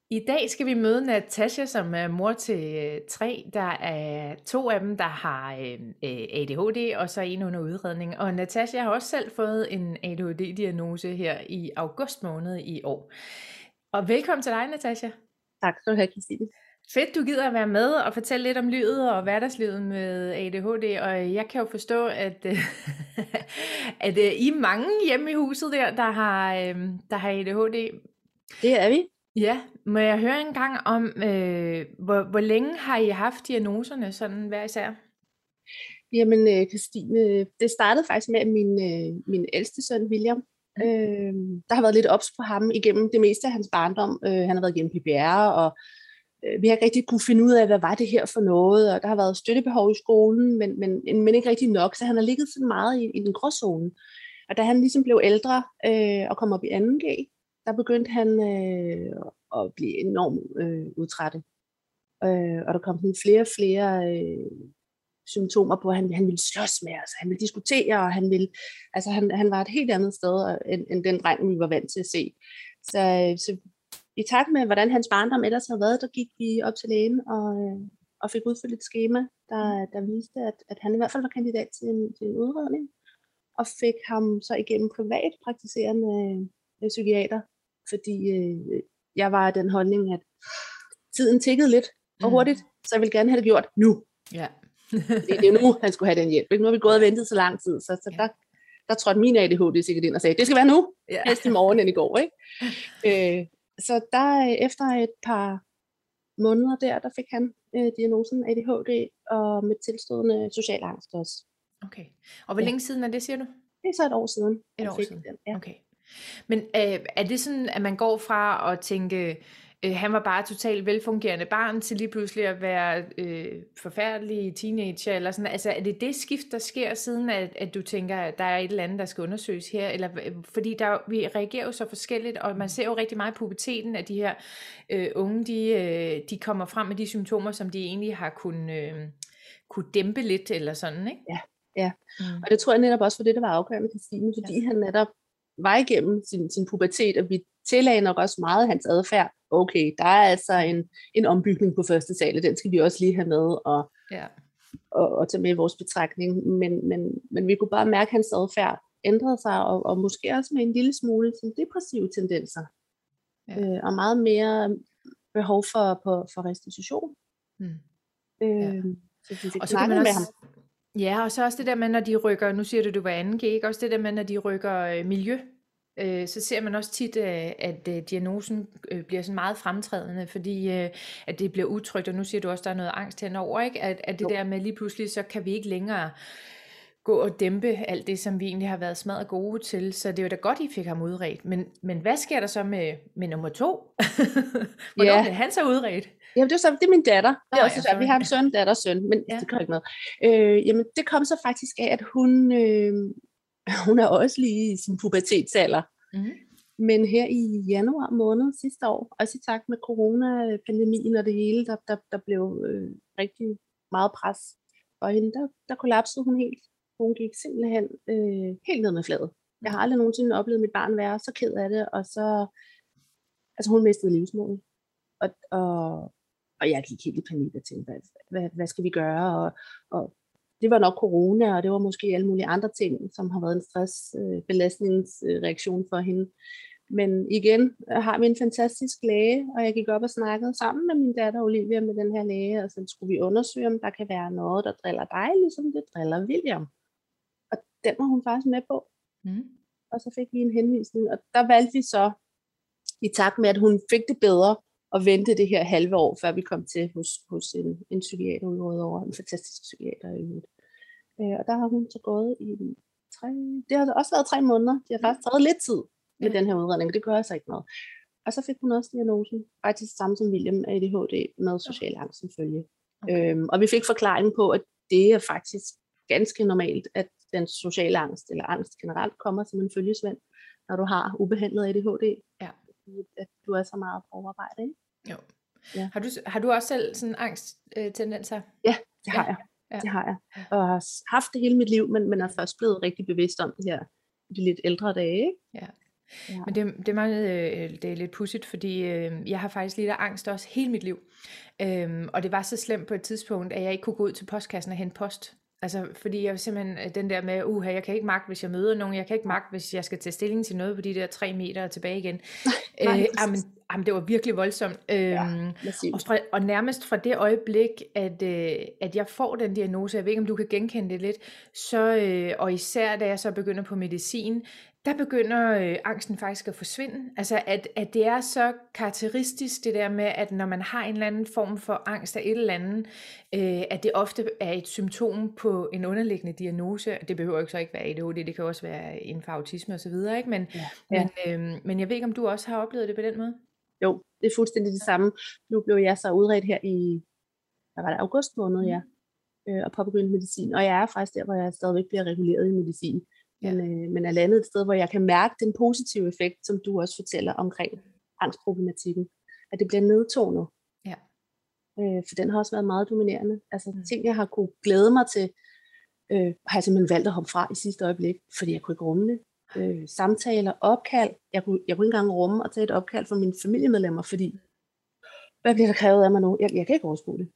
I dag skal vi møde Natasha, som er mor til 3. Der er 2 af dem, der har ADHD, og så en under udredning. Og Natasha har også selv fået en ADHD-diagnose her i august måned i år. Og velkommen til dig, Natasha. Tak skal du have, Christine. Fedt, du gider at være med og fortælle lidt om livet og hverdagslivet med ADHD. Og jeg kan jo forstå, at, at I er mange hjemme i huset der har ADHD. Det er vi. Ja, må jeg høre en gang om, hvor længe har I haft diagnoserne sådan hver især? Jamen, Christine, det startede faktisk med, at min ældste søn, William, der har været lidt ops på ham igennem det meste af hans barndom. Han har været igennem PPR, og vi har ikke rigtig kunne finde ud af, hvad var det her for noget, og der har været støttebehov i skolen, men ikke rigtig nok, så han har ligget sådan meget i den gråzone. Og da han ligesom blev ældre og kom op i 2G, der begyndte han at blive enormt udtrættet. Og der kom sådan flere og flere symptomer på, at han ville slås med os, han ville diskutere, og han var et helt andet sted, end den dreng, vi var vant til at se. Så i takt med, hvordan hans barndom ellers havde været, der gik vi op til lægen og fik udfyldt et skema, der viste, at han i hvert fald var kandidat til en udredning, og fik ham så igennem privat praktiserende psykiater, fordi jeg var af den holdning, at tiden tikkede lidt for hurtigt, så jeg ville gerne have det gjort nu. Ja. Det er jo nu, han skulle have den hjælp. Ikke? Nu har vi gået og ventet så lang tid, så der trådte min ADHD sikkert ind og sagde, det skal være nu, helst i morgen end i går. Ikke? Så der efter et par måneder der fik han diagnosen ADHD, og med tilstødende social angst også. Okay. Og hvor længe siden er det, siger du? Det er så et år siden. Et år siden? Den. Ja. Okay. Men er det sådan, at man går fra at tænke, han var bare totalt velfungerende barn, til lige pludselig at være forfærdelig teenager, eller sådan, altså er det skift, der sker siden, at du tænker, at der er et eller andet, der skal undersøges her, eller fordi vi reagerer jo så forskelligt, og man ser jo rigtig meget i puberteten, at de her unge, de kommer frem med de symptomer, som de egentlig har kunne dæmpe lidt, eller sådan, ikke? Ja. Og det tror jeg netop også for det, der var afgørende, Christine, fordi han netop var igennem sin pubertet, og vi tillagde nok også meget af hans adfærd. Okay, der er altså en ombygning på første sal, den skal vi også lige have med og tage med i vores betragtning. Men vi kunne bare mærke, at hans adfærd ændrede sig, og måske også med en lille smule sådan depressive tendenser. Og meget mere behov for restitution. Så vi fik snakket med ham. Ja, og så også det der med, når de rykker, nu siger du var 2G, ikke? Også det der med, når de rykker miljø, så ser man også tit, at diagnosen bliver sådan meget fremtrædende, fordi at det bliver utrygt, og nu siger du også, at der er noget angst henover, ikke? At det der med lige pludselig, så kan vi ikke længere gå og dæmpe alt det, som vi egentlig har været smadret gode til, så det er jo da godt, I fik ham udredt. Men hvad sker der så med nummer 2? Hvornår bliver han så udredt? Jamen, det er min datter. Det er også, vi har en søn, datter og søn, men det gør ikke noget. Jamen, det kom så faktisk af, at hun er også lige i sin pubertetsalder. Men her i januar måned sidste år, også i takt med coronapandemien og det hele, der blev rigtig meget pres for hende, der kollapsede hun helt. Hun gik simpelthen helt ned med fladet. Jeg har aldrig nogensinde oplevet mit barn være så ked af det, og så, altså hun mistede livsmodet. Og jeg gik helt i panik og tænkte, hvad skal vi gøre? Og det var nok corona, og det var måske alle mulige andre ting, som har været en stressbelastningsreaktion for hende. Men igen har vi en fantastisk læge, og jeg gik op og snakkede sammen med min datter Olivia med den her læge, og så skulle vi undersøge, om der kan være noget, der driller dig, ligesom det driller William. Og den var hun faktisk med på. Og så fik vi en henvisning, og der valgte vi så, i takt med, at hun fik det bedre, og vente det her halve år, før vi kom til hos en psykiater ude over, en fantastisk psykiater i øvrigt. Og der har hun så gået i det har også været 3 måneder. Det har faktisk taget lidt tid med den her udredning, og det gør altså ikke noget. Og så fik hun også diagnosen, faktisk samme som William, ADHD med social angst som følge. Og vi fik forklaring på, at det er faktisk ganske normalt, at den sociale angst, eller angst generelt, kommer som en følgesvend, når du har ubehandlet ADHD. At du er så meget på overarbejde, ikke? Jo. Ja. Har du også selv sådan angsttendenser? Ja, det har jeg. Det har jeg. Og har haft det hele mit liv, men er først blevet rigtig bevidst om det her i de lidt ældre dage, ikke? Ja. Ja. Men det er meget, det er lidt pudsigt, fordi jeg har faktisk lidt af angst også hele mit liv. Og det var så slemt på et tidspunkt, at jeg ikke kunne gå ud til postkassen og hente post. Altså, fordi jeg var simpelthen den der med, jeg kan ikke magte, hvis jeg møder nogen, jeg kan ikke magte, hvis jeg skal tage stilling til noget på de der 3 meter og tilbage igen. Nej, Jamen, det var virkelig voldsomt. Og nærmest fra det øjeblik, at jeg får den diagnose, jeg ved ikke, om du kan genkende det lidt, så, og især da jeg så begynder på medicin, der begynder angsten faktisk at forsvinde. Altså, at det er så karakteristisk, det der med, at når man har en eller anden form for angst af et eller andet, at det ofte er et symptom på en underliggende diagnose. Det behøver ikke så ikke være ADHD, det kan også være inden for autisme osv., ikke? Men jeg ved ikke, om du også har oplevet det på den måde? Jo, det er fuldstændig det samme. Nu blev jeg så udredt her i, hvad var det, august måned, og påbegyndt medicin. Og jeg er faktisk der, hvor jeg stadigvæk bliver reguleret i medicin. Men er landet et sted, hvor jeg kan mærke den positive effekt, som du også fortæller omkring angstproblematikken. At det bliver nedtonet. Ja. For den har også været meget dominerende. Altså ting, jeg har kunne glæde mig til, har jeg simpelthen valgt at hoppe fra i sidste øjeblik, fordi jeg kunne ikke rumme det. Samtaler, opkald. Jeg kunne ikke engang rumme at tage et opkald fra mine familiemedlemmer, fordi hvad bliver der krævet af mig nu? Jeg kan ikke overskue det.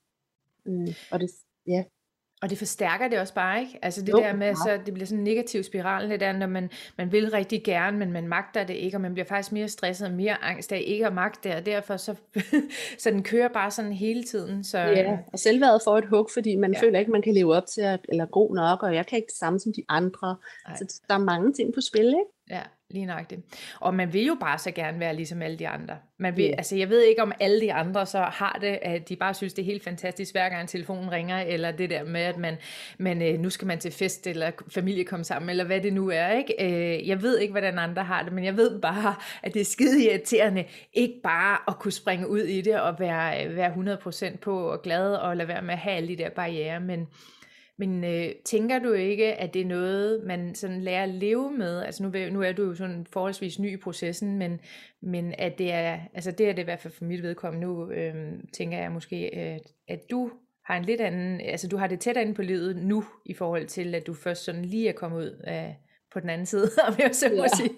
Og det forstærker det også bare, ikke? Altså det der med, så det bliver sådan en negativ spiral, det der, når man vil rigtig gerne, men man magter det ikke, og man bliver faktisk mere stresset og mere angst af ikke at magte det, og derfor så den kører bare sådan hele tiden. Så, ja, og selvværdet får et hug, fordi man føler ikke, man kan leve op til, eller god nok, og jeg kan ikke det samme som de andre. Så der er mange ting på spil, ikke? Ja, lige nøjagtigt. Og man vil jo bare så gerne være ligesom alle de andre. Man vil, altså jeg ved ikke, om alle de andre så har det, at de bare synes, det er helt fantastisk, hver gang telefonen ringer, eller det der med, at man nu skal man til fest, eller familie komme sammen, eller hvad det nu er, ikke? Jeg ved ikke, hvordan andre har det, men jeg ved bare, at det er skide irriterende, ikke bare at kunne springe ud i det, og være 100% på, og glad, og lade være med at have alle de der barrierer, men tænker du ikke, at det er noget, man sådan lærer at leve med? Altså nu er du jo sådan forholdsvis ny i processen, men at det er, altså det er det i hvert fald for mit vedkommende nu, tænker jeg måske, at du har en lidt anden, altså du har det tættere inde på livet nu, i forhold til, at du først sådan lige er kommet ud på den anden side, om jeg så må sige.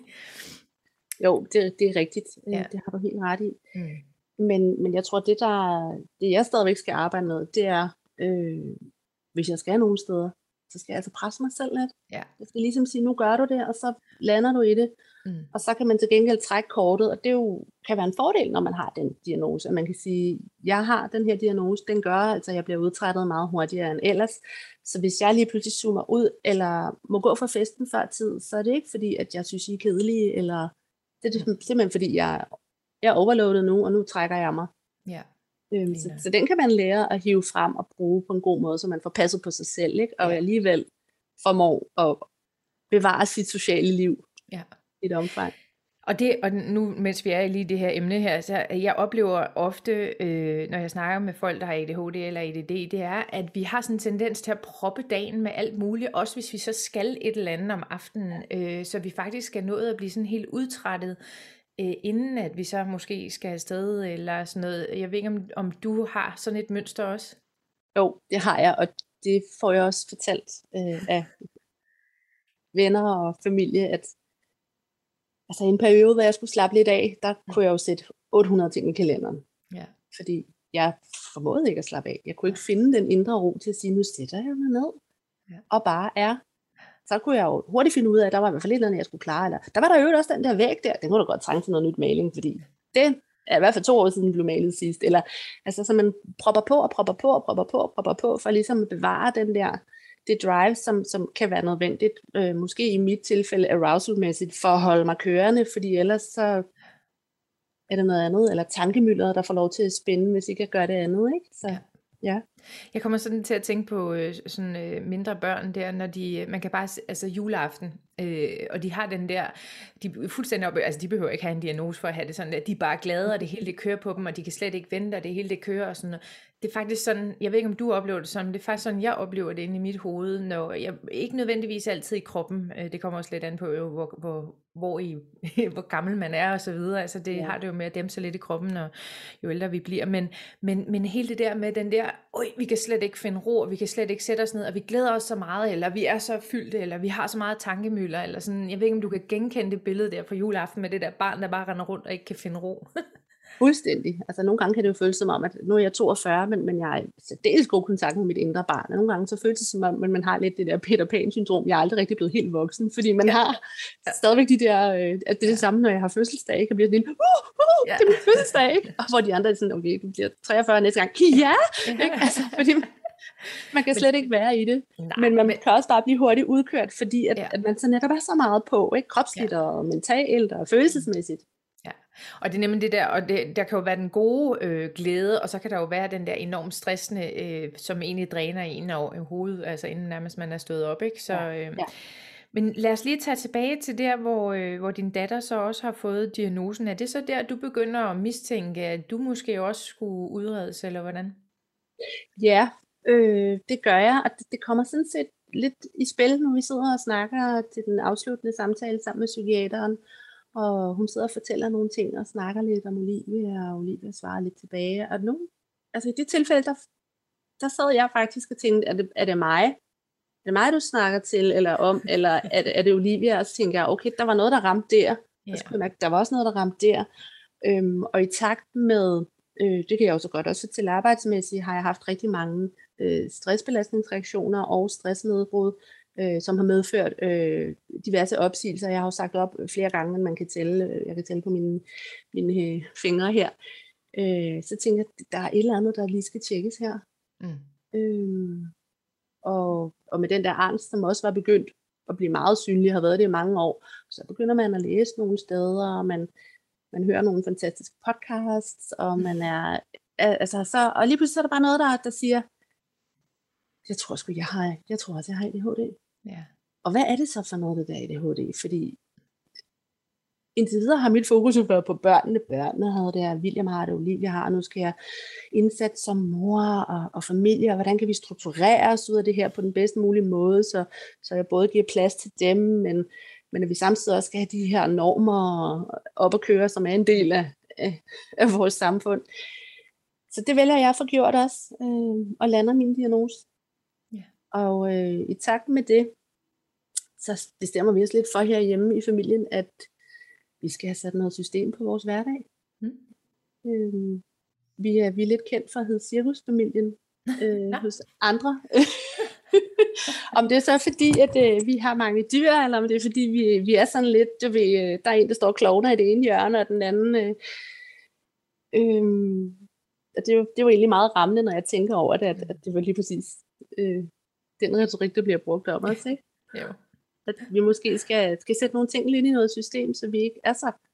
Jo, det er rigtigt. Det har du helt ret i. Men jeg tror, det jeg stadigvæk skal arbejde med, det er, hvis jeg skal nogen steder, så skal jeg altså presse mig selv lidt. Ja. Jeg skal ligesom sige, nu gør du det, og så lander du i det. Og så kan man til gengæld trække kortet, og det jo kan være en fordel, når man har den diagnose. At man kan sige, jeg har den her diagnose, den gør, altså jeg bliver udtrættet meget hurtigere end ellers. Så hvis jeg lige pludselig zoomer ud, eller må gå fra festen før tid, så er det ikke fordi, at jeg synes, I er kedelige, eller det er simpelthen fordi, jeg er overloadet nu, og nu trækker jeg mig. Ja. Så den kan man lære at hive frem og bruge på en god måde, så man får passet på sig selv, ikke? Og alligevel formår at bevare sit sociale liv i et omfang. Og nu, mens vi er lige i det her emne her, så jeg oplever ofte, når jeg snakker med folk, der har ADHD eller ADD, det er, at vi har sådan en tendens til at proppe dagen med alt muligt, også hvis vi så skal et eller andet om aftenen, så vi faktisk skal nå at blive sådan helt udtrættet, inden at vi så måske skal afsted eller sådan noget. Jeg ved ikke, om du har sådan et mønster også? Jo, det har jeg, og det får jeg også fortalt af venner og familie, at altså i en periode, hvor jeg skulle slappe lidt af, der kunne jeg jo sætte 800 ting i kalenderen. Ja. Fordi jeg formåede ikke at slappe af. Jeg kunne ikke finde den indre ro til at sige, nu sætter jeg mig ned og bare er. Så kunne jeg jo hurtigt finde ud af, at der var i hvert fald et eller andet, jeg skulle klare. Eller der var der jo også den der væg der, den kunne da godt trænge til noget nyt maling, fordi det er i hvert fald 2 år siden, den blev malet sidst. Eller, altså, så man propper på, for ligesom at bevare den der, det drive, som kan være nødvendigt. Måske i mit tilfælde arousalmæssigt, for at holde mig kørende, fordi ellers så er det noget andet, eller tankemyldret, der får lov til at spænde, hvis ikke jeg gør det andet, ikke? Så. Ja. Jeg kommer sådan til at tænke på mindre børn der, når man kan bare, altså juleaften, og de har den der, de fuldstændig altså de behøver ikke have en diagnose for at have det sådan, at de er bare glade, og det hele det kører på dem, og de kan slet ikke vente, og det hele det kører, og sådan. Det er faktisk sådan, jeg ved ikke om du oplever det sådan, det er faktisk sådan, jeg oplever det inde i mit hoved, når jeg ikke nødvendigvis altid i kroppen, det kommer også lidt an på, hvor gammel man er, og så videre, altså det har det jo med at dæmpe sig lidt i kroppen, og jo ældre vi bliver, men hele det der med den der, vi kan slet ikke finde ro, og vi kan slet ikke sætte os ned, og vi glæder os så meget, eller vi er så fyldte, eller vi har så meget tankemylder, føler, eller sådan, jeg ved ikke, om du kan genkende det billede der fra juleaften med det der barn, der bare render rundt og ikke kan finde ro. Fuldstændig. Altså nogle gange kan det jo føles som om, at nu er jeg 42, men jeg er i særdeles god kontakt med mit indre barn. Og nogle gange så føles det som om, at man har lidt det der Peter Pan-syndrom. Jeg er aldrig rigtig blevet helt voksen, fordi man har stadigvæk de der, at det er det samme, når jeg har fødselsdag, ikke? Og bliver sådan en, det er min fødselsdag, ikke? Og hvor de andre er sådan, okay, du bliver 43 næste gang. Ja! Ikke? Altså, fordi man kan slet ikke være i det. Men man kan også bare blive hurtigt udkørt, fordi at man så netop er så meget på, ikke? Kropsligt og mentalt og følelsesmæssigt. Ja, og det er nemlig det der, og der kan jo være den gode glæde, og så kan der jo være den der enormt stressende, som egentlig dræner en over hovedet, altså inden nærmest man er stået op, ikke? Så, men lad os lige tage tilbage til der, hvor din datter så også har fået diagnosen. Er det så der, du begynder at mistænke, at du måske også skulle udredes, eller hvordan? Ja, det gør jeg, og det kommer sådan set lidt i spil, når vi sidder og snakker til den afsluttende samtale sammen med psykiateren. Og hun sidder og fortæller nogle ting og snakker lidt om Olivia, og Olivia svarer lidt tilbage. Og nu, altså i det tilfælde, der sad jeg faktisk og tænkte, er det mig? Er det mig, du snakker til eller om? Eller er det Olivia? Og så tænkte jeg, okay, der var noget, der ramte der. Og så kunne jeg mærke, der var også noget, der ramte der. Og i takt med, det kan jeg jo så godt også til arbejdsmæssigt, har jeg haft rigtig mange stressbelastningsreaktioner og stressnedbrud, som har medført diverse opsigelser. Jeg har jo sagt op flere gange, end man kan tælle. Jeg kan tælle på mine fingre her. Så tænker jeg, der er et eller andet, der lige skal tjekkes her. Og med den der angst, som også var begyndt at blive meget synlig, har været det i mange år, så begynder man at læse nogle steder, og man hører nogle fantastiske podcasts, og man er, altså så, og lige pludselig så er der bare noget, der siger, jeg tror også, jeg har ADHD. Ja. Og hvad er det så for noget, det der ADHD? Fordi indtil videre har mit fokus jo været på børnene. Børnene havde det, William har det, Olivia har, nu skal jeg indsætte som mor og familie, og hvordan kan vi strukturere os ud af det her på den bedst mulige måde, så jeg både giver plads til dem, men at vi samtidig også skal have de her normer op at køre, som er en del af vores samfund. Så det vælger jeg at få gjort også, og lander min diagnose. Ja. Og i takt med det, så bestemmer vi os lidt for herhjemme i familien, at vi skal have sat noget system på vores hverdag. Vi er lidt kendt for at hedde cirkusfamilien hos andre. Om det er så fordi, at vi har mange dyr, eller om det er fordi, vi er sådan lidt, der er en, der står og klovner i det ene hjørne, og den anden... det var egentlig meget rammende, når jeg tænker over det, at det var lige præcis den retorik, der bliver brugt om os, ikke? Jo. At vi måske skal sætte nogle ting lidt i noget system, så vi ikke er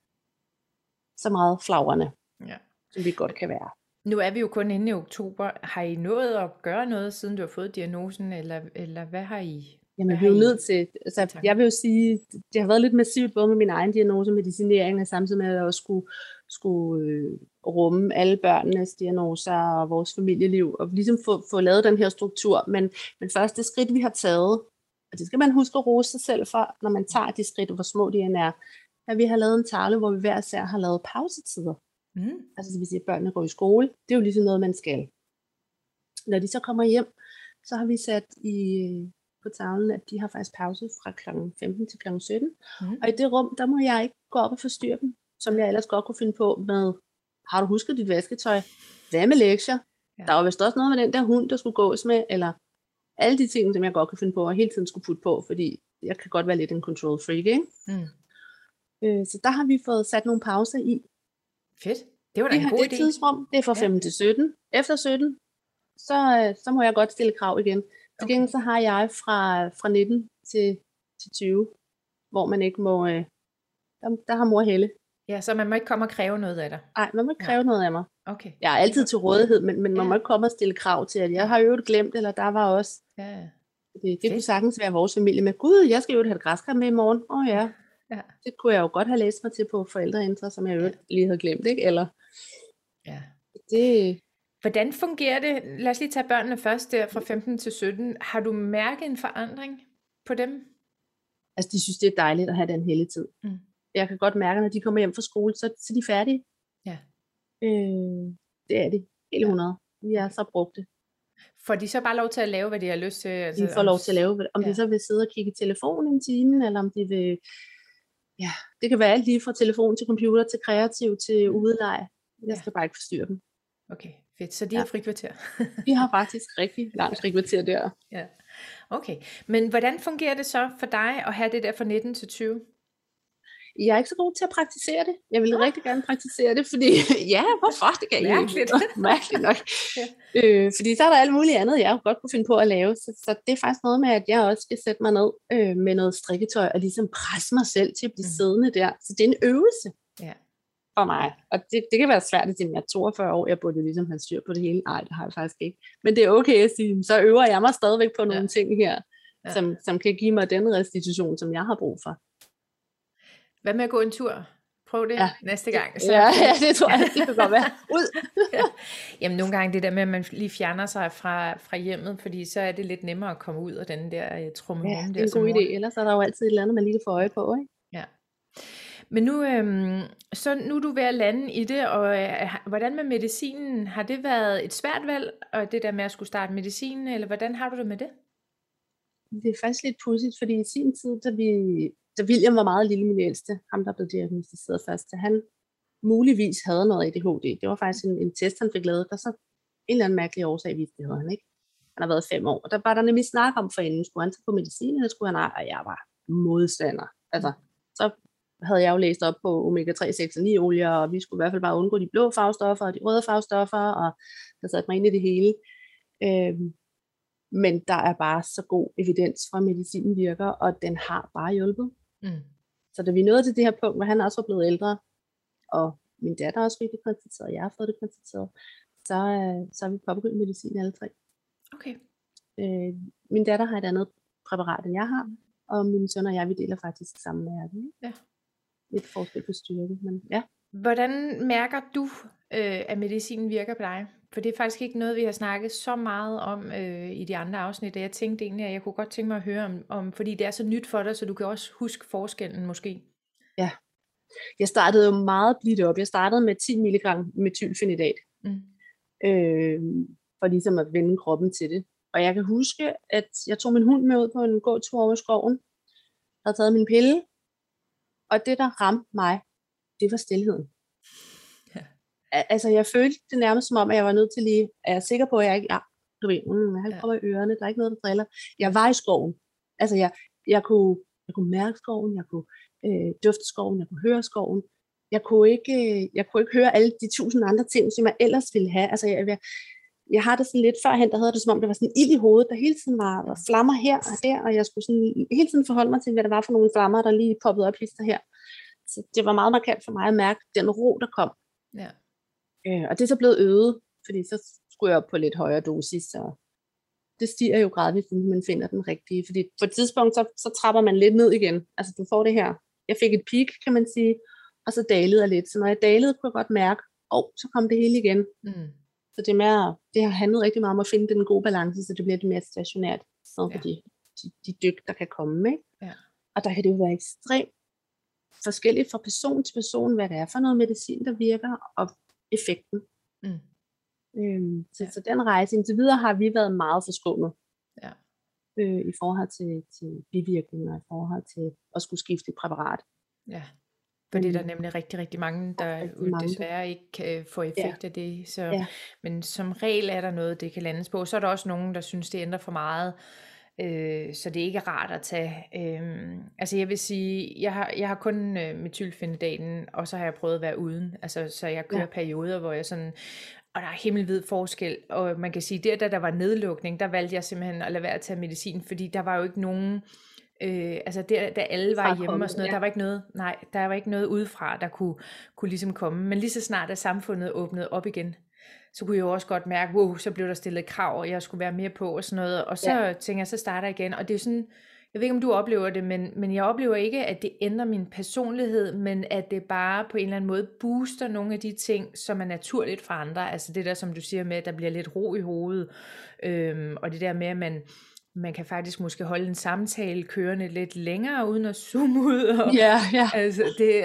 så meget flagrende, som vi godt kan være. Nu er vi jo kun inde i oktober. Har I nået at gøre noget, siden du har fået diagnosen, eller hvad har I? Jamen, vi er jo nødt til, altså jeg vil jo sige, det har været lidt massivt, både med min egen diagnose, medicinering, og samtidig med, at jeg også skulle rumme alle børnenes diagnoser og vores familieliv, og ligesom få lavet den her struktur. Men først det skridt, vi har taget, og det skal man huske at rose sig selv for, når man tager de skridt, hvor små de end er, at vi har lavet en tavle, hvor vi hver især har lavet pausetider. Altså det vil sige, at børnene går i skole. Det er jo ligesom noget, man skal. Når de så kommer hjem, så har vi sat på tavlen, at de har faktisk pause fra kl. 15 til kl. 17. Og i det rum, der må jeg ikke gå op og forstyrre dem, som jeg ellers godt kunne finde på med, har du husket dit vasketøj? Hvad med lektier? Ja. Der var vist også noget med den der hund, der skulle gås med, eller alle de ting, som jeg godt kan finde på, og hele tiden skulle putte på, fordi jeg kan godt være lidt en control freak, ikke? Så der har vi fået sat nogle pauser i. Fedt. Det var da en god idé. Det tidsrum, det er fra 15 til 17. Efter 17, så må jeg godt stille krav igen. Til gengæld så har jeg fra 19 til 20, hvor man ikke må, der har mor Helle. Ja, så man må ikke komme og kræve noget af dig. Nej, man må ikke kræve noget af mig. Okay. Jeg er altid til rådighed, men man må ikke komme og stille krav til, at jeg har jo glemt, eller der var også. Ja. Det kunne sagtens være vores familie med, gud, jeg skal jo have et græskar med i morgen. Ja. Det kunne jeg jo godt have læst mig til på forældreintra, som jeg jo lige havde glemt, ikke? Eller det... Hvordan fungerer det? Lad os lige tage børnene først der fra 15 til 17. Har du mærket en forandring på dem? Altså, de synes, det er dejligt at have den hele tid. Jeg kan godt mærke, når de kommer hjem fra skole, så er de færdige. Ja. Det er de. Hele 100. Vi er så brugte. Får de så bare lov til at lave, hvad de har lyst til? Altså, De får lov til at lave, om ja. de så vil sidde og kigge i telefonen en time, eller om de vil, ja, det kan være alt lige fra telefon til computer, til kreativ, til udeleje. Jeg skal bare ikke forstyrre dem. Okay, fedt. Så de har frikvarter? De har faktisk rigtig langt frikvarter der. Ja. Okay, men hvordan fungerer det så for dig at have det der fra 19 til 20? Jeg er ikke så god til at praktisere det. Jeg ville rigtig gerne praktisere det, fordi ja, hvorfor? Det kan jeg ikke. Mærkeligt nok. Fordi så er der alt muligt andet, jeg godt kunne finde på at lave. Så det er faktisk noget med, at jeg også skal sætte mig ned med noget strikketøj og ligesom presse mig selv til at blive siddende der. Så det er en øvelse for mig. Og det kan være svært, at jeg er 42 år. Jeg burde jo ligesom have styr på det hele. Nej, det har jeg faktisk ikke. Men det er okay at sige, så øver jeg mig stadigvæk på nogle ting her, som kan give mig den restitution, som jeg har brug for. Hvad med at gå en tur? Prøv det næste gang. Så ja, det tror jeg, det kan godt være. Ud. Jamen nogle gange det der med, at man lige fjerner sig fra hjemmet, fordi så er det lidt nemmere at komme ud af den der trummerum. Ja, det er en god idé. Ellers er der jo altid et eller andet, man lige kan få øje på, ikke? Ja. Men nu er du ved at lande i det, og hvordan med medicinen? Har det været et svært valg, og det der med at skulle starte medicinen, eller hvordan har du det med det? Det er faktisk lidt pudsigt, fordi i sin tid, da William var meget lille, min ældste, ham der blev diagnosticeret først, så han muligvis havde noget ADHD. Det var faktisk en test, han fik lavet, der så en eller anden mærkelig årsag viste, det havde han ikke. Han har været 5 år, og der var der nemlig snak om forinden, skulle han tage på medicin, eller skulle han ej, og jeg var modstander. Altså, så havde jeg jo læst op på omega-3, 6 og 9 olier, og vi skulle i hvert fald bare undgå de blå farvestoffer og de røde farvestoffer, og der satte mig ind i det hele. Men der er bare så god evidens for, at medicinen virker, og den har bare hjulpet. Så da vi nåede til det her punkt, hvor han også var blevet ældre, og min datter også fik det konstateret, og jeg har fået det konstateret, så har vi påbegyndt medicin alle 3. Okay. Min datter har et andet præparat, end jeg har, og min søn og jeg, vi deler faktisk samme mærke. Ja. Lidt forskel på styrke, men ja. Hvordan mærker du, at medicinen virker på dig? For det er faktisk ikke noget, vi har snakket så meget om i de andre afsnit, og jeg tænkte egentlig, at jeg kunne godt tænke mig at høre om, fordi det er så nyt for dig, så du kan også huske forskellen måske. Ja, jeg startede jo meget blidt op. Jeg startede med 10 mg metylfenidat, for ligesom at vende kroppen til det. Og jeg kan huske, at jeg tog min hund med ud på en gåtur over i skoven, havde taget min pille, og det, der ramte mig, det var stilheden. Ja. Altså, jeg følte det nærmest som om, at jeg var nødt til lige, er jeg sikker på, at jeg ikke, du ved, jeg har ikke prøvet i ørerne, der er ikke noget, der driller. Jeg var i skoven. Altså, jeg kunne mærke skoven, jeg kunne dufte skoven, jeg kunne høre skoven. Jeg kunne ikke høre alle de 1000 andre ting, som jeg ellers ville have. Altså, jeg har det sådan lidt førhen, der havde det som om, det var sådan ild i hovedet, der hele tiden var flammer her og der, og jeg skulle sådan hele tiden forholde mig til, hvad der var for nogle flammer, der lige poppede op hister her. Så det var meget markant for mig at mærke den ro, der kom. Ja. Og det er så blevet øget, fordi så skulle jeg op på lidt højere dosis, og det stiger jo gradvist, når man finder den rigtige. Fordi på et tidspunkt, så trapper man lidt ned igen. Altså du får det her. Jeg fik et peak, kan man sige, og så dalede jeg lidt. Så når jeg dalede, kunne jeg godt mærke, så kom det hele igen. Så det har handlet rigtig meget om at finde den gode balance, så det bliver det mere stationært, for de dyk, der kan komme. Ikke? Ja. Og der kan det jo være ekstremt forskelligt fra person til person, hvad det er for noget medicin, der virker, og effekten. Så den rejse indtil videre har vi været meget forskånet i forhold til bivirkninger, i forhold til at skulle skifte et præparat. Ja, fordi der er nemlig rigtig, rigtig mange, der desværre ikke kan få effekt af det. Så, men som regel er der noget, det kan landes på. Så er der også nogen, der synes, det ændrer for meget, så det er ikke rart at tage. Altså jeg vil sige, jeg har kun metylfenidaten, og så har jeg prøvet at være uden. Altså, så jeg kører perioder, hvor jeg sådan, og der er himmelvid forskel, og man kan sige, der var nedlukning, der valgte jeg simpelthen at lade være at tage medicin, fordi der var jo ikke nogen, altså da alle var hjemme og sådan noget, der var ikke noget udefra, der kunne ligesom komme, men lige så snart at samfundet åbnede op igen, så kunne jeg jo også godt mærke, så blev der stillet krav, og jeg skulle være mere på og sådan noget, og så tænker jeg, så starter jeg igen, og det er sådan, jeg ved ikke om du oplever det, men jeg oplever ikke, at det ændrer min personlighed, men at det bare på en eller anden måde booster nogle af de ting, som er naturligt for andre, altså det der, som du siger med, at der bliver lidt ro i hovedet, og det der med, at man kan faktisk måske holde en samtale kørende lidt længere, uden at zoome ud, og, altså det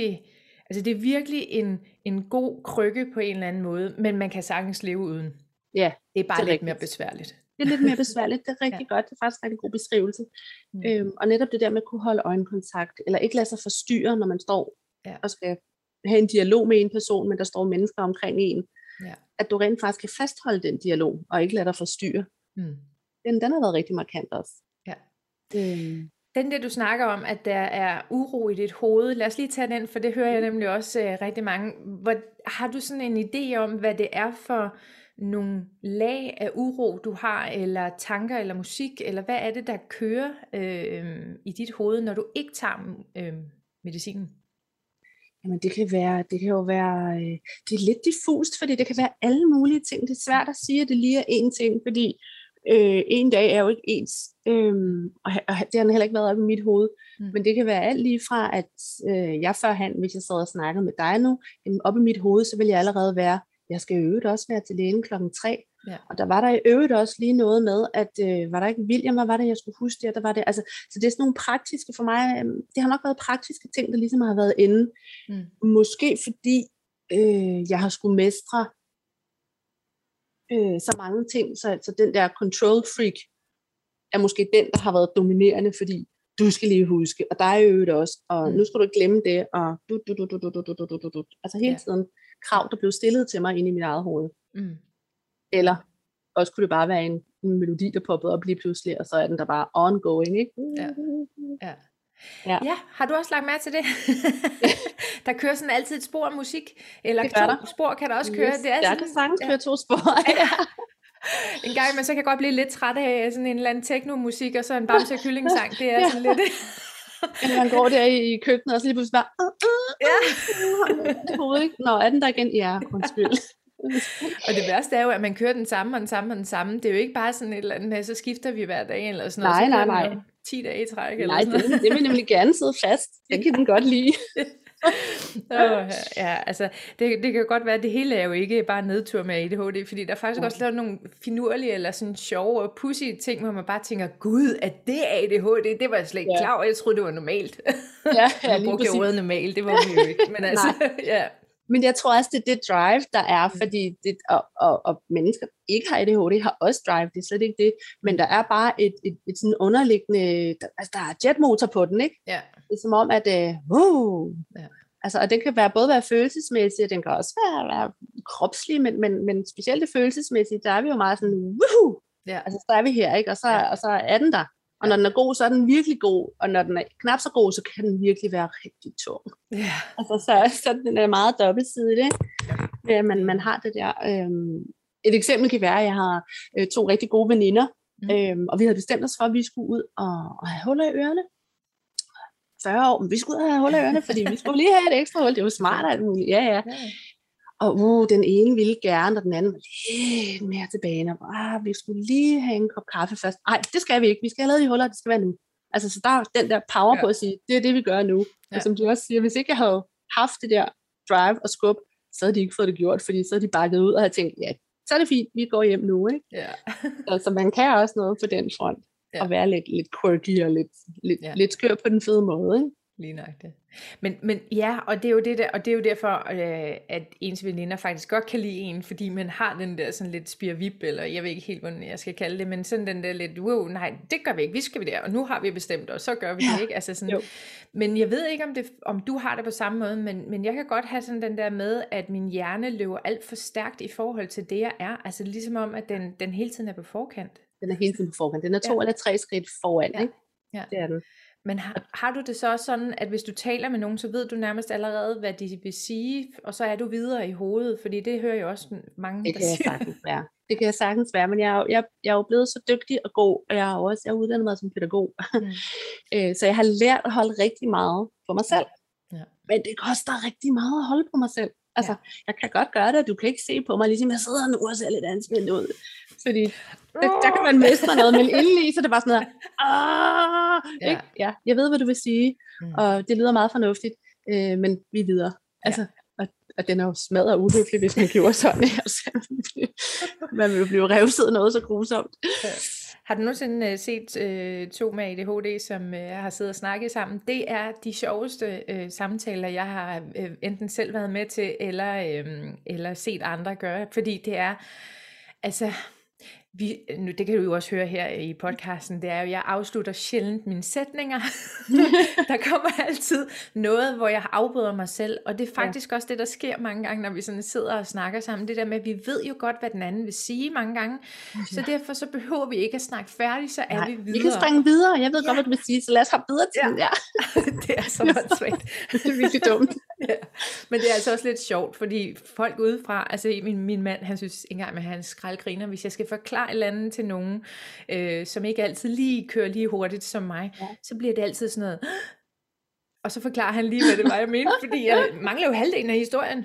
er virkelig en god krykke på en eller anden måde, men man kan sagtens leve uden. Ja, Det er bare det er lidt mere rigtigt. besværligt. Det er lidt mere besværligt, det er rigtig Ja. godt, det er faktisk en rigtig god beskrivelse. Mm. Og netop det der med at kunne holde øjenkontakt, eller ikke lade sig forstyrre, når man står Ja. og skal have en dialog med en person, men der står mennesker omkring en, Ja. at du rent faktisk kan fastholde den dialog, og ikke lade dig forstyrre. Mm. Den har været rigtig markant også. Ja. Den der, du snakker om, at der er uro i dit hoved, lad os lige tage den, for det hører jeg nemlig også rigtig mange. Har du sådan en idé om, hvad det er for nogle lag af uro, du har, eller tanker, eller musik, eller hvad er det, der kører i dit hoved, når du ikke tager medicinen? Jamen det kan jo være, det er lidt diffust, fordi det kan være alle mulige ting. Det er svært at sige, at det lige er én ting, fordi en dag er jo ikke ens, og det har heller ikke været op i mit hoved, men det kan være alt lige fra, at jeg førhen, hvis jeg sad og snakkede med dig nu, op i mit hoved, så vil jeg allerede være, jeg skal i øvrigt også være til lægen 3:00. Ja. Og der var der i øvrigt også lige noget med, at var der ikke William, hvad var det, jeg skulle huske der var det, altså, så det er sådan nogle praktiske for mig, det har nok været praktiske ting, der ligesom har været inde. Måske fordi jeg har skulle mestre så mange ting, så den der control freak er måske den, der har været dominerende, fordi du skal lige huske, og dig i øvrigt også, og nu skal du ikke glemme det, og altså hele tiden krav, der blev stillet til mig inde i mit eget hoved. Eller også kunne det bare være en melodi, der poppede op lige pludselig, og så er den der bare ongoing, ikke? Ja, har du også lagt mærke til det? Der kører sådan altid et spor af musik, eller to spor kan der også køre. Det er der kan sagtens køre 2 spor. En gang men så kan jeg godt blive lidt træt af sådan en eller anden techno-musik, og så en bamse- og kyllingsang. Det er sådan lidt... Eller man går der i køkkenet, og så lige pludselig bare... Nå, er den der igen? Ja, undskyld. Og det værste er jo, at man kører den samme og den samme og den samme. Det er jo ikke bare sådan et eller andet med, så skifter vi hver dag eller sådan noget. Nej. 10 dage i træk eller sådan noget. Det vil nemlig gerne sidde fast. Det kan den godt lide. Ja, altså det kan jo godt være, at det hele er jo ikke bare nedtur med ADHD, fordi der er faktisk også lavet nogle finurlige eller sådan sjove og pussy ting, hvor man bare tænker, gud, at det er ADHD, det var jeg slet ikke klar over, jeg troede, det var normalt. Ja, lige brugte ordet normalt, det var vi jo ikke, men altså, ja. Men jeg tror også, det er det drive, der er, fordi det, og mennesker, der ikke har ADHD, har også drive, det er slet ikke det, men der er bare et sådan underliggende, der er jetmotor på den, ikke? Ja. Det er som om, at, altså, og det kan både være følelsesmæssigt, og den kan også være kropslig, men specielt det følelsesmæssige, der er vi jo meget sådan, woohoo! Ja. Altså, så er vi her, ikke? Og så er den der. Og når den er god, så er den virkelig god, og når den er knap så god, så kan den virkelig være rigtig tung. Ja. Altså, så den er meget dobbeltsidig, ikke? Ja, man har det der. Et eksempel kan være, at jeg har 2 rigtig gode veninder, og vi havde bestemt os for, at vi skulle ud og have huller i ørerne. 40 år, men vi skulle ud og have huller i ørerne, fordi vi skulle lige have et ekstra hul. Det var smart alt muligt. Ja. Og den ene ville gerne, og den anden var lidt mere tilbage. Og vi skulle lige have en kop kaffe først. Nej, det skal vi ikke. Vi skal have lavet de huller, det skal være nu. Altså, så der er den der power på at sige, det er det, vi gør nu. Ja. Og som du også siger, hvis ikke jeg havde haft det der drive og skub, så havde de ikke fået det gjort, fordi så havde de bakket ud og havde tænkt, ja, så er det fint, vi går hjem nu, ikke? Ja. Så man kan også noget på den front, og være lidt quirky og lidt skør på den fede måde, ikke? Lige nok det. Men ja, og det er jo det der, og det er jo derfor, at ens veninder faktisk godt kan lide en, fordi man har den der sådan lidt spirvip, eller jeg ved ikke helt, hvordan jeg skal kalde det, men sådan den der lidt, wow, nej, det gør vi ikke, vi skal vi der, og nu har vi bestemt, og så gør vi det, ikke? Altså sådan, men jeg ved ikke, om du har det på samme måde, men jeg kan godt have sådan den der med, at min hjerne løber alt for stærkt i forhold til det, jeg er, altså ligesom om, at den hele tiden er på forkant. Den er hele tiden på forkant, den er 2 eller 3 skridt foran, ikke? Ja. Det er den. Men har du det så også sådan, at hvis du taler med nogen, så ved du nærmest allerede, hvad de vil sige, og så er du videre i hovedet, fordi det hører jo også mange, det kan jeg sagtens være. Det kan jeg sagtens være, men jeg er jo blevet så dygtig og god, og jeg har uddannet mig som pædagog, så jeg har lært at holde rigtig meget på mig selv. Ja. Men det koster rigtig meget at holde på mig selv. Altså, jeg kan godt gøre det, og du kan ikke se på mig, ligesom jeg sidder nu og ser lidt anspændt ud. Fordi der kan man mestre noget, men indeni, så er det bare sådan noget, ikke? Ja, jeg ved, hvad du vil sige, og det lyder meget fornuftigt, men vi er videre. Altså, og den er jo smadret uhyggelig, hvis man gjorde sådan. Man vil jo blive revset noget så grusomt. Har du nogensinde set 2 med ADHD, som har siddet og snakket sammen? Det er de sjoveste samtaler, jeg har enten selv været med til, eller set andre gøre, fordi det er, Altså, nu, det kan du jo også høre her i podcasten, det er jo, jeg afslutter sjældent mine sætninger. Der kommer altid noget, hvor jeg afbryder mig selv, og det er faktisk også det, der sker mange gange, når vi sådan sidder og snakker sammen. Det der med, at vi ved jo godt, hvad den anden vil sige mange gange, så derfor så behøver vi ikke at snakke færdigt, så er vi videre. Vi kan springe videre, jeg ved godt, hvad du vil sige, så lad os hoppe videre til den der. Det er så meget svært. Det er virkelig dumt. Ja. Men det er altså også lidt sjovt, fordi folk udefra, altså min mand, han synes ikke engang med hans skraldgriner, hvis jeg skal forklare et eller andet til nogen, som ikke altid lige kører lige hurtigt som mig, så bliver det altid sådan noget, og så forklarer han lige, hvad det var, jeg mente, fordi jeg mangler jo halvdelen af historien.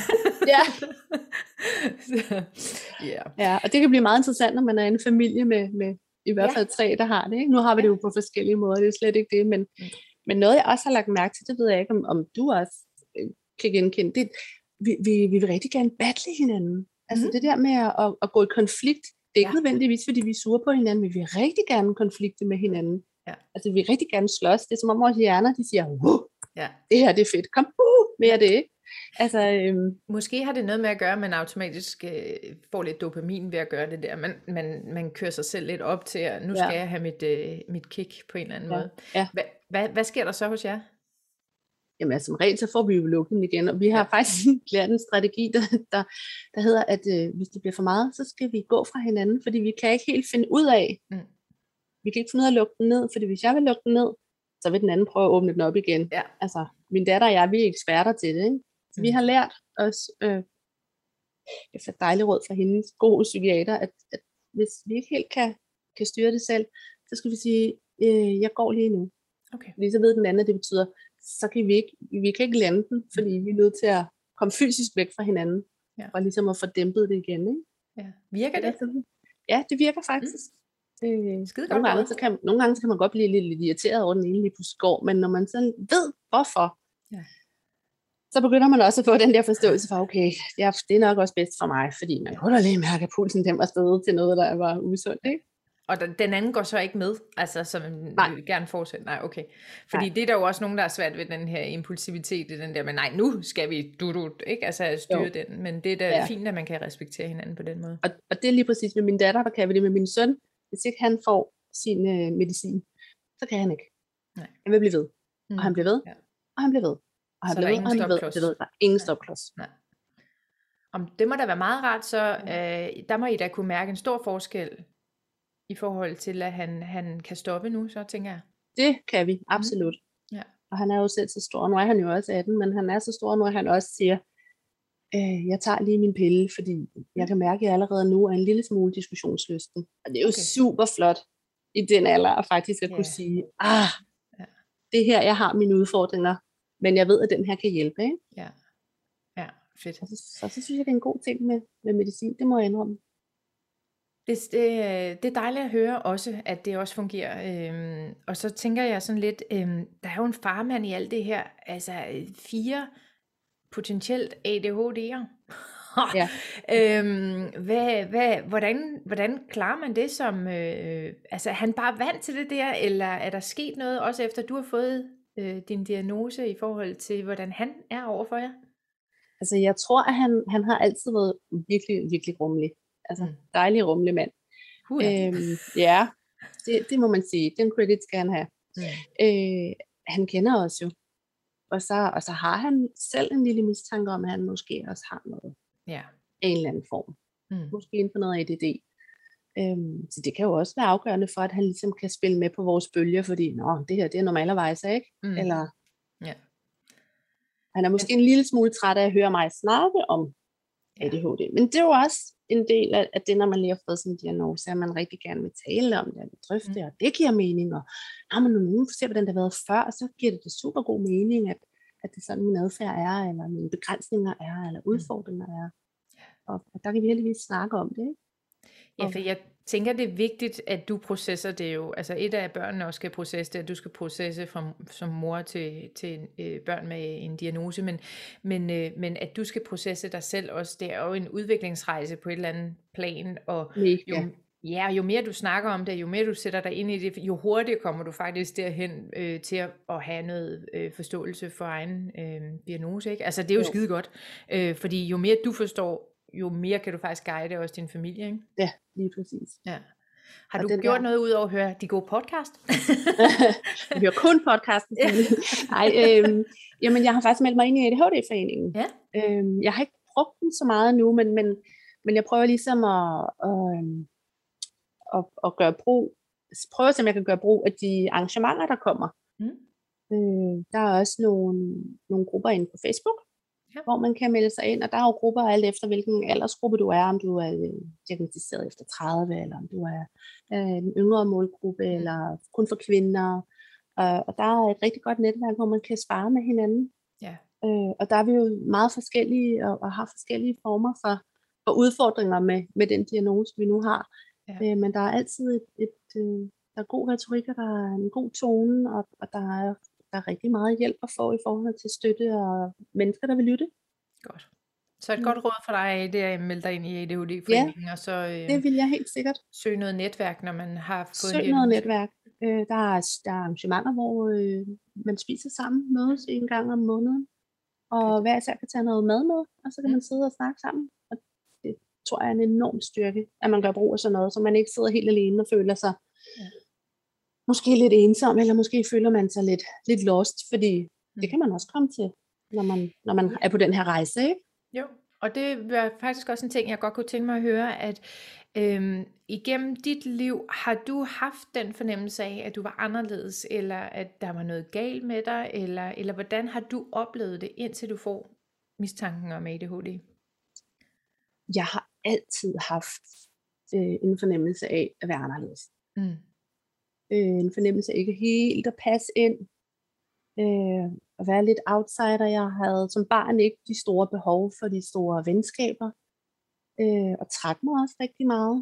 Ja, og det kan blive meget interessant, når man er en familie med i hvert fald 3, der har det. Ikke? Nu har vi det jo på forskellige måder, det er slet ikke det, men noget jeg også har lagt mærke til, det ved jeg ikke, om du også kan genkende, det vi vil rigtig gerne battle hinanden. Altså det der med at gå i konflikt, det er ikke nødvendigvis, fordi vi er sure på hinanden, men vi vil rigtig gerne konflikte med hinanden. Ja. Altså vi vil rigtig gerne slås. Det er som om vores hjerner, de siger, det her det er fedt, kom, mere det, ikke? Altså, måske har det noget med at gøre, at man automatisk får lidt dopamin ved at gøre det der. Man kører sig selv lidt op til, at nu skal jeg have mit kick på en eller anden måde. Ja. Hvad sker der så hos jer? Jamen som regel, så får vi jo lukket den igen, og vi har faktisk lært en strategi, der hedder, at hvis det bliver for meget, så skal vi gå fra hinanden, fordi vi kan ikke helt finde ud af, vi kan ikke finde ud af at lukke den ned, fordi hvis jeg vil lukke den ned, så vil den anden prøve at åbne den op igen. Ja. Altså, min datter og jeg, vi er eksperter til det, ikke? Så vi har lært os, efter et dejligt råd fra hendes gode psykiater, at hvis vi ikke helt kan styre det selv, så skal vi sige, jeg går lige nu. Okay. Fordi så ved den anden, at det betyder, så kan vi kan ikke lande den, fordi vi er nødt til at komme fysisk væk fra hinanden, og ligesom at få dæmpet det igen. Ikke? Ja. Virker det? Ja, det virker faktisk. Nogle gange så kan man godt blive lidt irriteret over den ene lige pludselig går, men når man så ved hvorfor, så begynder man også at få den der forståelse for, okay, det er nok også bedst for mig, fordi man kunne da lige mærke, at pulsen den var stedet til noget, der var usundt, ikke? Og den anden går så ikke med, altså som vil gerne fortsætte. Nej, okay. Fordi det er der jo også nogen, der er svært ved den her impulsivitet, den der med, nej, nu skal vi ikke? Altså styre den. Men det er da fint, at man kan respektere hinanden på den måde. Og det er lige præcis med min datter, der kan vi det med min søn. Hvis ikke han får sin medicin, så kan han ikke. Nej. Han vil blive ved. Og han bliver ved. Ja. Og han bliver ved. Og han bliver ved. Og han bliver ved. Der er ingen stopklods. Nej. Det må da være meget rart, så der må I da kunne mærke en stor forskel i forhold til, at han kan stoppe nu, så tænker jeg. Det kan vi, absolut. Ja. Og han er jo selv så stor, nu er han jo også 18, men han er så stor, nu han også siger, jeg tager lige min pille, fordi jeg kan mærke, at jeg allerede nu er en lille smule diskussionslysten. Og det er jo super flot i den alder, at faktisk at kunne sige, det her, jeg har mine udfordringer, men jeg ved, at den her kan hjælpe, ikke? Ja, fedt. Så synes jeg, det er en god ting med medicin, det må jeg indrømme. Det er dejligt at høre også, at det også fungerer. Og så tænker jeg sådan lidt, der er jo en farmand i alt det her. Altså 4 potentielt ADHD'er. Ja. Hvordan klarer man det som... altså er han bare vant til det der, eller er der sket noget, også efter du har fået din diagnose i forhold til, hvordan han er overfor jer? Altså jeg tror, at han har altid været virkelig, virkelig rummelig. Altså dejlig rummelig mand. Ja, det må man sige. Den credit skal han have. Han kender os jo. Og så har han selv en lille mistanke om, at han måske også har noget. En eller anden form. Måske inden for noget ADD. Så det kan jo også være afgørende for, at han ligesom kan spille med på vores bølger, fordi det her det er normalervejse, ikke? Eller han er måske en lille smule træt af at høre mig snakke om ADHD. Men det er jo også en del af det, når man lige har fået sådan en diagnose, at man rigtig gerne vil tale om det, og drøfte det, og det giver mening. Og når nogen ser, hvordan det har været før, så giver det super god mening, at det er sådan, min adfærd er, eller mine begrænsninger er, eller udfordringer er. Og der kan vi heldigvis snakke om det, ikke? Ja, for jeg tænker, det er vigtigt, at du processer det jo. Altså et af børnene også skal processe det, at du skal processe som mor til børn med en diagnose, men at du skal processe dig selv også, det er jo en udviklingsrejse på et eller andet plan, og jo mere du snakker om det, jo mere du sætter dig ind i det, jo hurtigere kommer du faktisk derhen til at have noget forståelse for egen diagnose, ikke? Altså det er jo skide godt, fordi jo mere du forstår, jo mere kan du faktisk guide også din familie, ikke? Ja, lige præcis. Ja. Har Og du den gjort der... noget ud over at høre de gode podcast? Jeg hører kun podcasten. Nej, jamen jeg har faktisk meldt mig ind i ADHD-foreningen. Ja. Jeg har ikke brugt den så meget nu, men jeg prøver ligesom at gøre brug, prøve at se, om jeg kan gøre brug af de arrangementer, der kommer. Der er også nogle grupper inde på Facebook, hvor man kan melde sig ind, og der er jo grupper alt efter, hvilken aldersgruppe du er, om du er diagnosticeret efter 30, eller om du er en yngre målgruppe, eller kun for kvinder. Og der er et rigtig godt netværk, hvor man kan spare med hinanden. Ja. Og der er vi jo meget forskellige, og har forskellige former for udfordringer med den diagnose, vi nu har. Ja. Men der er altid der er god retorik, og der er en god tone, og der er rigtig meget hjælp at få i forhold til støtte og mennesker, der vil lytte. Godt. Så et godt råd for dig, det er at melde dig ind i ADHD-foreningen, og så det vil jeg helt sikkert. Søge noget netværk, når man har fået Søg noget netværk. Der er arrangementer, hvor man spiser sammen, mødes en gang om måneden, og hver især kan tage noget mad med, og så kan man sidde og snakke sammen. Og det tror jeg er en enorm styrke, at man gør brug af sådan noget, så man ikke sidder helt alene og føler sig måske lidt ensom, eller måske føler man sig lidt lost, fordi det kan man også komme til, når man er på den her rejse, ikke? Jo, og det var faktisk også en ting, jeg godt kunne tænke mig at høre, at igennem dit liv, har du haft den fornemmelse af, at du var anderledes, eller at der var noget galt med dig, eller hvordan har du oplevet det, indtil du får mistanken om ADHD? Jeg har altid haft en fornemmelse af at være anderledes. En fornemmelse af ikke helt at passe ind, at være lidt outsider. Jeg havde som barn ikke de store behov for de store venskaber, og trak mig også rigtig meget.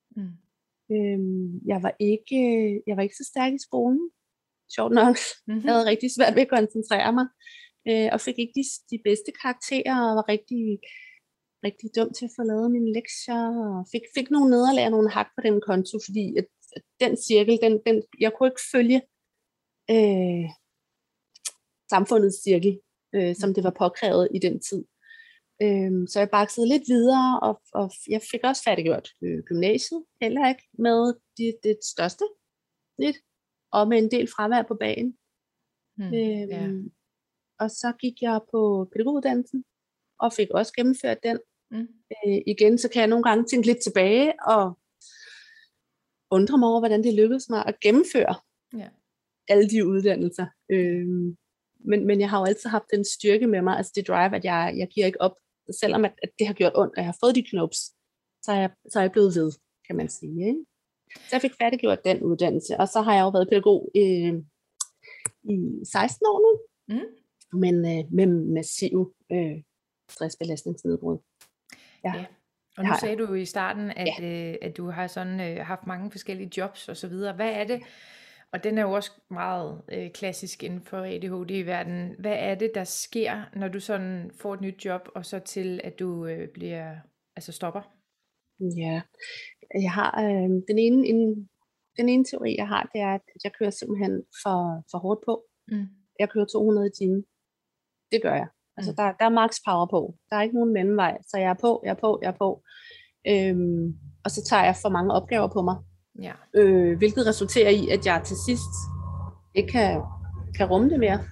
Jeg var ikke så stærk i skolen, sjovt nok. Jeg havde rigtig svært ved at koncentrere mig, og fik ikke de bedste karakterer, og var rigtig dum til at få lavet mine lektier, og fik nogle nederlag og nogle hak på den konto, fordi at den cirkel, jeg kunne ikke følge samfundets cirkel, som det var påkrævet i den tid. Så jeg baksede lidt videre, og jeg fik også færdiggjort gymnasiet, heller ikke med det største lidt, og med en del fravær på bagen. Og så gik jeg på pædagoguddannelsen, og fik også gennemført den. Igen, så kan jeg nogle gange tænke lidt tilbage, og undre mig over, hvordan det lykkedes mig at gennemføre alle de uddannelser. Men jeg har jo altid haft den styrke med mig, altså det drive, at jeg giver ikke op, selvom at det har gjort ondt, og jeg har fået de knops, så er jeg blevet ved, kan man sige. Ikke? Så jeg fik færdiggjort den uddannelse, og så har jeg jo været pædagog i 16 år nu, men med massiv stressbelastningsnedbrud. Ja. Og nu sagde du jo i starten, at du har sådan haft mange forskellige jobs og så videre. Hvad er det, og den er jo også meget klassisk inden for ADHD-verdenen, hvad er det, der sker, når du sådan får et nyt job, og så til, at du stopper? Ja, jeg har den ene teori, jeg har, det er, at jeg kører simpelthen for hårdt på. Jeg kører 200 i timen. Det gør jeg. Altså der er max power på. Der er ikke nogen mellemvej, så jeg er på. Og så tager jeg for mange opgaver på mig. Ja. Hvilket resulterer i, at jeg til sidst ikke kan rumme det mere.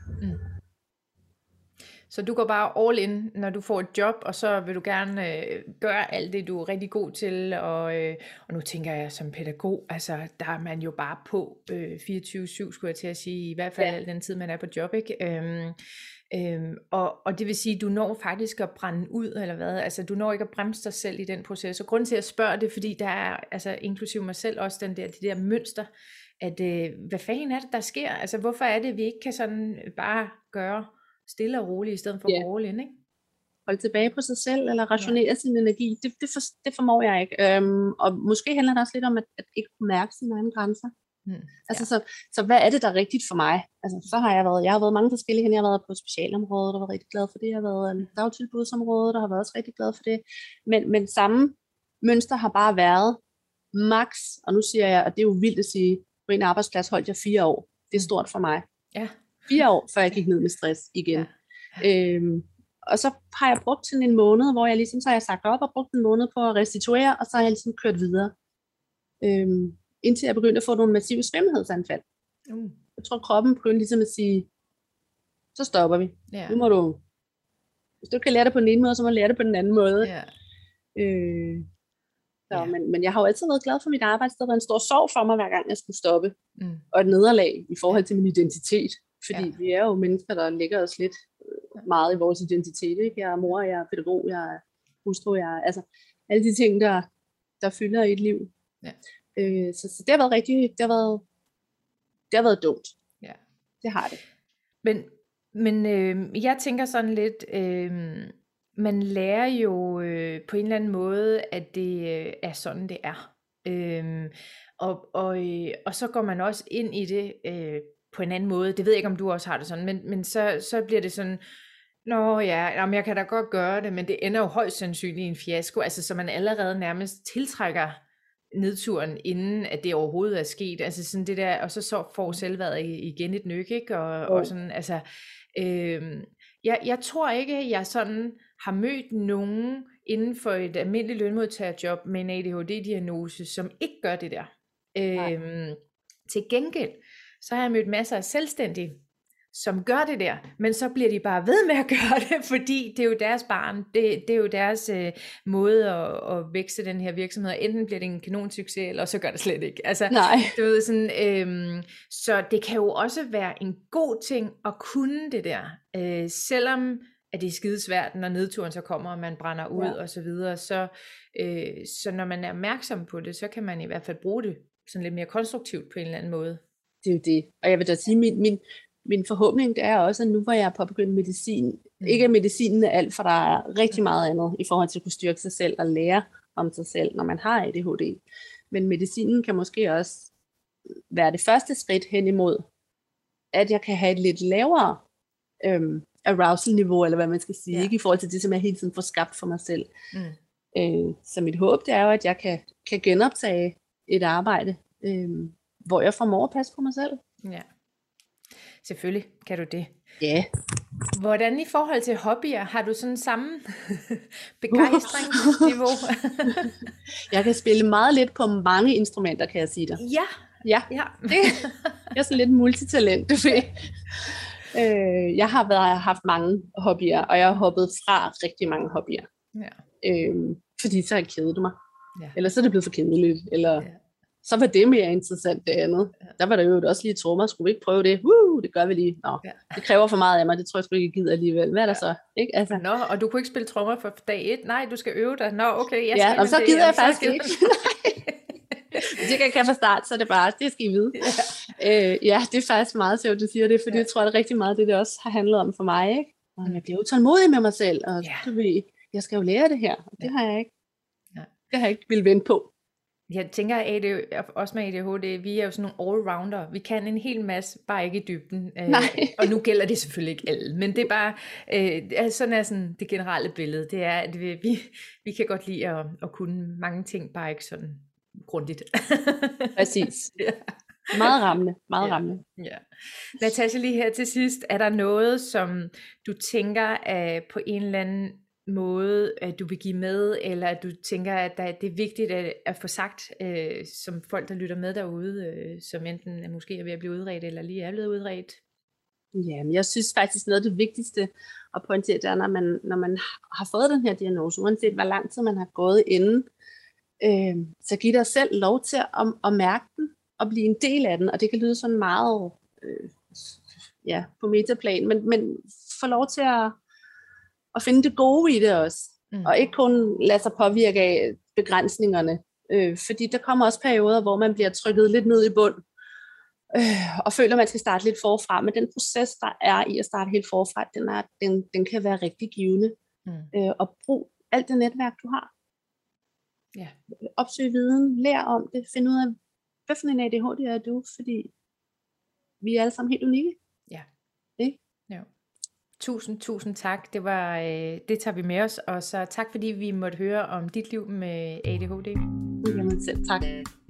Så du går bare all in, når du får et job, og så vil du gerne gøre alt det, du er rigtig god til. Og nu tænker jeg som pædagog, altså der er man jo bare på 24/7, skulle jeg til at sige, i hvert fald al den tid, man er på job, ikke? Og det vil sige, du når faktisk at brænde ud, eller hvad? Altså du når ikke at bremse dig selv i den proces. Og grunden til at spørge det, fordi der er, altså inklusive mig selv også, det der mønster, at hvad fanden er det, der sker? Altså hvorfor er det, vi ikke kan sådan bare gøre stille og roligt, i stedet for at all in, ikke? Holde tilbage på sig selv, eller rationere sin energi, det formår jeg ikke. Og måske handler det også lidt om, at ikke kunne mærke sine egne grænser. Så hvad er det, der er rigtigt for mig? Altså, så har jeg været mange forskellige hen. Jeg har været på specialområdet, og var rigtig glad for det. Jeg har været i dagtilbudsområdet, og har været også rigtig glad for det. Men samme mønster har bare været max, og nu siger jeg, og det er jo vildt at sige, på en arbejdsplads holdt jeg 4 år. Det er stort for mig. 4 år, før jeg gik ned med stress igen. Og så har jeg brugt sådan en måned, hvor jeg ligesom, så har jeg sagt op og brugt en måned på at restituere, og så har jeg ligesom kørt videre. Indtil jeg begyndte at få nogle massive svimmelhedsanfald. Jeg tror, kroppen begyndte ligesom at sige, så stopper vi. Ja. Nu må du, hvis du kan lære det på den ene måde, så må du lære det på den anden måde. Ja. Men jeg har jo altid været glad for mit arbejde. Det har været en stor sorg for mig, hver gang jeg skulle stoppe. Og et nederlag i forhold til min identitet. Fordi vi er jo mennesker, der lægger os lidt meget i vores identitet. Ikke? Jeg er mor, jeg er pædagog, jeg er hustru, altså alle de ting, der fylder i et liv. Ja. Så det har været rigtig, det har været dumt. Ja. Det har det. Men jeg tænker sådan lidt, man lærer jo på en eller anden måde, at det er sådan, det er. Og så går man også ind i det på en anden måde. Det ved jeg ikke, om du også har det sådan, men så bliver det sådan, nå ja, jamen jeg kan da godt gøre det, men det ender jo højst sandsynligt i en fiasko, altså så man allerede nærmest tiltrækker nedturen, inden at det overhovedet er sket, altså sådan det der, og så får selvværdet igen et nyk, ikke? Og sådan, altså, jeg tror ikke, jeg sådan har mødt nogen inden for et almindeligt lønmodtagerjob med en ADHD-diagnose, som ikke gør det der. Til gengæld, så har jeg mødt masser af selvstændige, som gør det der, men så bliver de bare ved med at gøre det, fordi det er jo deres barn, det er jo deres måde at vækste den her virksomhed, og enten bliver det en kanonsucces, eller så gør det slet ikke. Altså, du ved, sådan, så det kan jo også være en god ting at kunne det der, selvom at det er skidesvært, når nedturen så kommer, og man brænder ud og så videre, så når man er opmærksom på det, så kan man i hvert fald bruge det sådan lidt mere konstruktivt på en eller anden måde. Det er jo det, og jeg vil da sige, min forhåbning det er også, at nu hvor jeg er påbegyndt medicin, ikke at medicinen er alt, for der er rigtig meget andet i forhold til at kunne styrke sig selv og lære om sig selv, når man har ADHD. Men medicinen kan måske også være det første skridt hen imod, at jeg kan have et lidt lavere arousal-niveau, eller hvad man skal sige, ikke i forhold til det, som jeg hele tiden får skabt for mig selv. Så mit håb, det er jo, at jeg kan genoptage et arbejde, hvor jeg formår at passe på mig selv. Ja. Selvfølgelig kan du det. Ja. Hvordan i forhold til hobbyer, har du sådan samme begejstringsniveau? Jeg kan spille meget lidt på mange instrumenter, kan jeg sige dig. Ja. Jeg er sådan lidt multitalent, du ved. Jeg har haft mange hobbyer, og jeg har hoppet fra rigtig mange hobbyer. Fordi så har jeg kedet mig. Eller så er det blevet for kedeligt, eller... Så var det mere interessant det andet. Der var der jo også lige trommer. Skulle vi ikke prøve det? Det gør vi lige. Det kræver for meget af mig. Det tror jeg sgu ikke, jeg gider alligevel. Hvad er der så? Ikke? Altså. Nå, og du kunne ikke spille trommer for dag 1? Nej, du skal øve dig. Nå, okay. Jeg skal og så gider jeg faktisk ikke. Hvis ikke jeg kan fra start, så er det bare, det skal I vide. Det er faktisk meget sjovt, du siger det, fordi jeg tror, at rigtig meget det også har handlet om for mig. Ikke? Og jeg bliver utålmodig med mig selv, og du ved, jeg skal jo lære det her. Og det har jeg ikke. Det har jeg ikke ville vente på. Jeg tænker, at også med ADHD, vi er jo sådan nogle all-rounder. Vi kan en hel masse, bare ikke i dybden. Og nu gælder det selvfølgelig ikke alle, men det er bare, sådan er sådan det generelle billede. Det er, at vi kan godt lide at kunne mange ting, bare ikke sådan grundigt. Præcis. Meget rammende. Ja. Natasha, lige her til sidst, er der noget, som du tænker på en eller anden måde, at du vil give med, eller at du tænker, at det er vigtigt at få sagt, som folk, der lytter med derude, som enten måske er ved at blive udredt, eller lige er blevet udredt? Jamen, jeg synes faktisk, noget af det vigtigste at pointere, det er, når man har fået den her diagnose, uanset hvor lang tid man har gået inden, så giv dig selv lov til at mærke den, og blive en del af den, og det kan lyde sådan meget på metaplan, men få lov til at finde det gode i det også, og ikke kun lade sig påvirke af begrænsningerne, fordi der kommer også perioder, hvor man bliver trykket lidt ned i bund, og føler, at man skal starte lidt forfra, men den proces, der er i at starte helt forfra, den kan være rigtig givende, og brug alt det netværk, du har. Opsøg viden, lær om det, find ud af, hvad for en ADHD er du, fordi vi er alle sammen helt unikke. Tusind tak. Det tager vi med os, og så tak fordi vi måtte høre om dit liv med ADHD. Jamen selv tak.